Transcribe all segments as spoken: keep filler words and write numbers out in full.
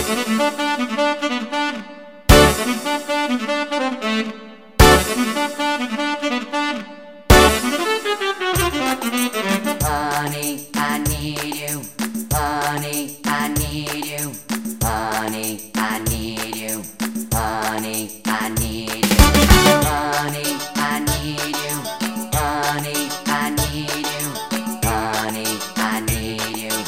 Honey, I need you. Honey, I need you. Honey, I need you. Honey, I need you. Honey, I need you. Honey, I need you. Honey, I need you.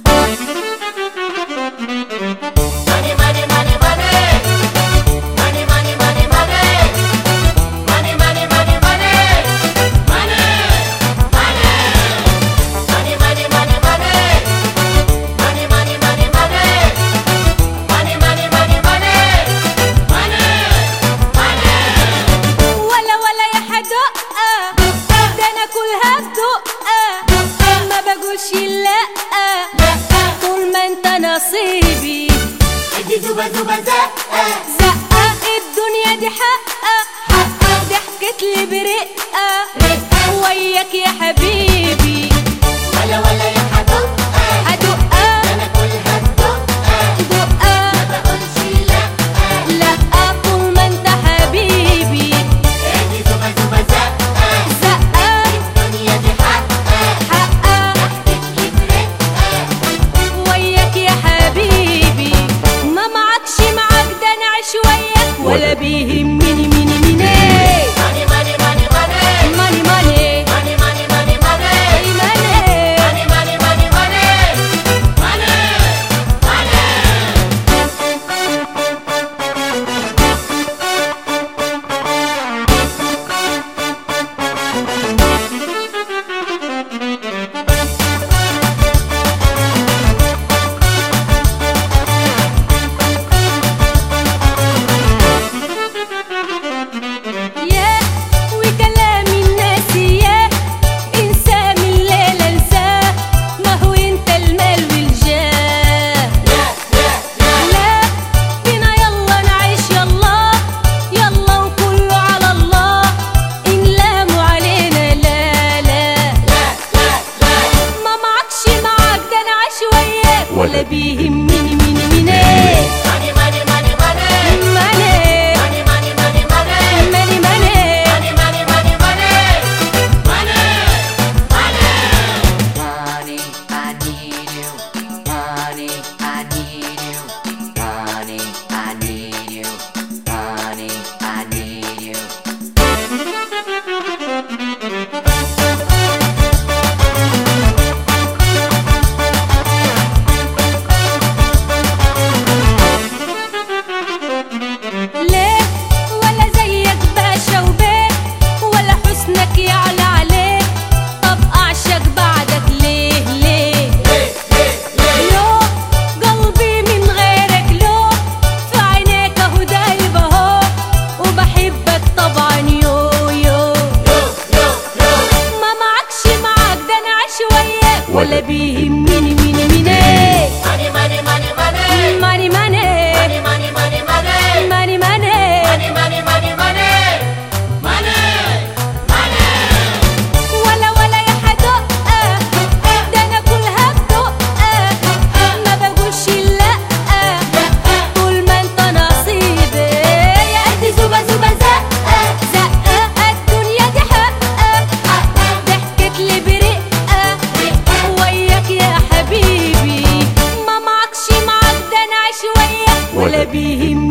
Money, money, money, money. Money, money, money, money. Money, money, money, money. Money, money. Money, money, money, money. Money, money, money, money. Money, money, money, money. Money, money. ولا ولا يا حدقة، ده أنا كلها بدقة، ما بقولش لأ طول ما أنت نصيبي. ادي زوبة زوبة زقة زقة الدنيا دي حقة، ضحكتلي برقة وياك يا حبيبي. ولا ولا يا حدقة، هدقة أنا كلها بدقة، دقة ما بقولش لأ. لأ طول ما أنت حبيبي. ادي زوبة زوبة زقة زقة الدنيا دي حقة، حقة ضحكتلي برقة. وياك يا حبيبي. ما معكش معاك ده أنا أعيش وياك ولا بيهمني ميني ميني. Money, money, money, money. ماني ماني Money, money, money, money. أي ماني. Money, money, money, money. Money, ياه وكلام الناس ياه انساه من الليلة انساه، ما هو انت المال والجاه. لا بينا يلا نعيش يلا يلا وكله على الله، إن لاموا علينا لا لا. ما معكش معاك ده أنا عايش وياك ولا بيهمني ميني ميني. money, money, money, money. ماني Money, money, money, money. ماني ماني Money, money, money, money. Money, money. Honey, I need you. Honey, I need you. Honey, I need you. Honey, I need you. ليه ولا زيك باشا وبيه ولا حسنك يعلى عليه، طب أعشق بعدك ليه ليه. لو قلبي من غيرك لو في عينيك اهو دايب اهو، وبحبك طبعا يو يو. ما معكش معاك ده أنا عايش وياك ولا بيهمني ميني ميني. Money, money, money, money. ماني ماني Money, money, money, money. ماني ماني Money, money, money, money. Money, money. ولا ولا يا حدقة، ده أنا كلها بدقة، ما بقولش لأ طول ما أنت نصيبي. يا قد زوبة زوبة زقة زقة الدنيا دي حقة، ضحكتلي برقة وياك يا حبيبي. ما معكش معاك ده أنا عايش وياك ولا بيهمني